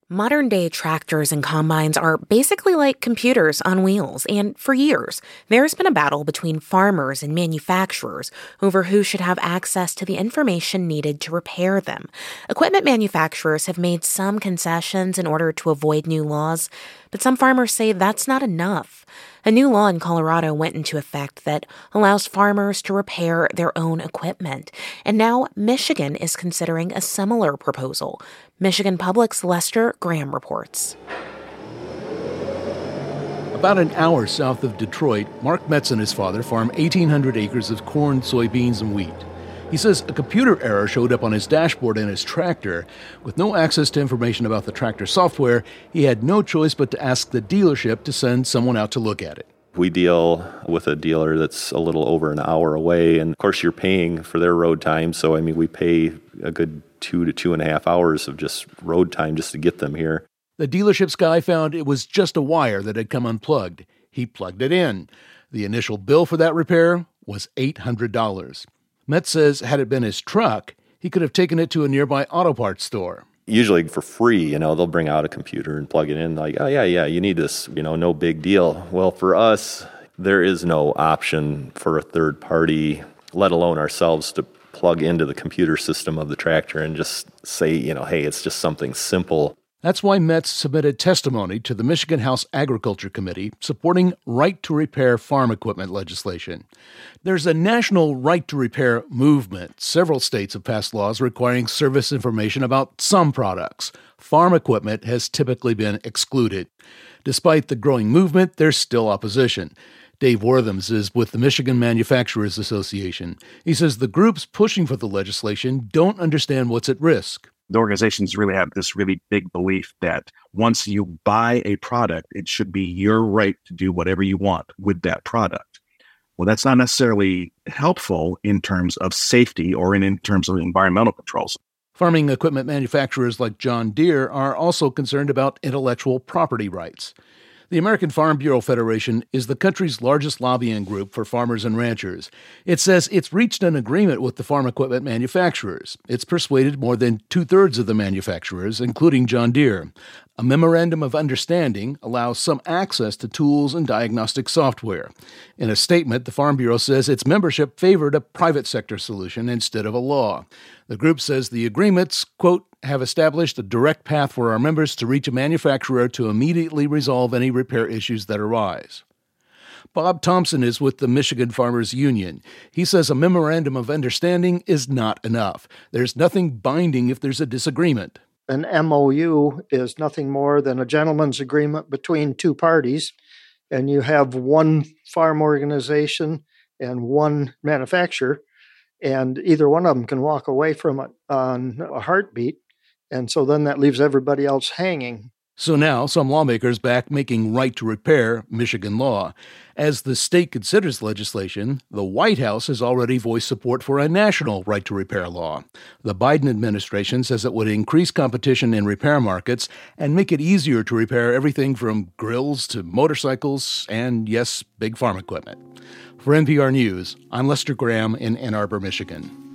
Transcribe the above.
Modern-day tractors and combines are basically like computers on wheels, and for years, there's been a battle between farmers and manufacturers over who should have access to the information needed to repair them. Equipment manufacturers have made some concessions in order to avoid new laws, but some farmers say that's not enough. A new law in Colorado went into effect that allows farmers to repair their own equipment, and now Michigan is considering a similar proposal. Michigan Public's Lester Graham reports. About an hour south of Detroit, Mark Metz and his father farm 1,800 acres of corn, soybeans, and wheat. He says a computer error showed up on his dashboard in his tractor. With no access to information about the tractor software, he had no choice but to ask the dealership to send someone out to look at it. We deal with a dealer that's a little over an hour away, and of course you're paying for their road time, so we pay a good 2 to 2.5 hours of just road time just to get them here. The dealership's guy found it was just a wire that had come unplugged. He plugged it in. The initial bill for that repair was $800. Metz says had it been his truck, he could have taken it to a nearby auto parts store. Usually for free, they'll bring out a computer and plug it in like, oh, yeah, you need this, no big deal. Well, for us, there is no option for a third party, let alone ourselves, to plug into the computer system of the tractor and just say, hey, it's just something simple. That's why Metz submitted testimony to the Michigan House Agriculture Committee supporting right-to-repair farm equipment legislation. There's a national right-to-repair movement. Several states have passed laws requiring service information about some products. Farm equipment has typically been excluded. Despite the growing movement, there's still opposition. Dave Worthams is with the Michigan Manufacturers Association. He says the groups pushing for the legislation don't understand what's at risk. The organizations really have this really big belief that once you buy a product, it should be your right to do whatever you want with that product. Well, that's not necessarily helpful in terms of safety or in terms of environmental controls. Farming equipment manufacturers like John Deere are also concerned about intellectual property rights. The American Farm Bureau Federation is the country's largest lobbying group for farmers and ranchers. It says it's reached an agreement with the farm equipment manufacturers. It's persuaded more than two-thirds of the manufacturers, including John Deere. A memorandum of understanding allows some access to tools and diagnostic software. In a statement, the Farm Bureau says its membership favored a private sector solution instead of a law. The group says the agreements, quote, have established a direct path for our members to reach a manufacturer to immediately resolve any repair issues that arise. Bob Thompson is with the Michigan Farmers Union. He says a memorandum of understanding is not enough. There's nothing binding if there's a disagreement. An MOU is nothing more than a gentleman's agreement between two parties, and you have one farm organization and one manufacturer, and either one of them can walk away from it on a heartbeat, and so then that leaves everybody else hanging. So now some lawmakers back making right-to-repair Michigan law. As the state considers legislation, the White House has already voiced support for a national right-to-repair law. The Biden administration says it would increase competition in repair markets and make it easier to repair everything from grills to motorcycles and, yes, big farm equipment. For NPR News, I'm Lester Graham in Ann Arbor, Michigan.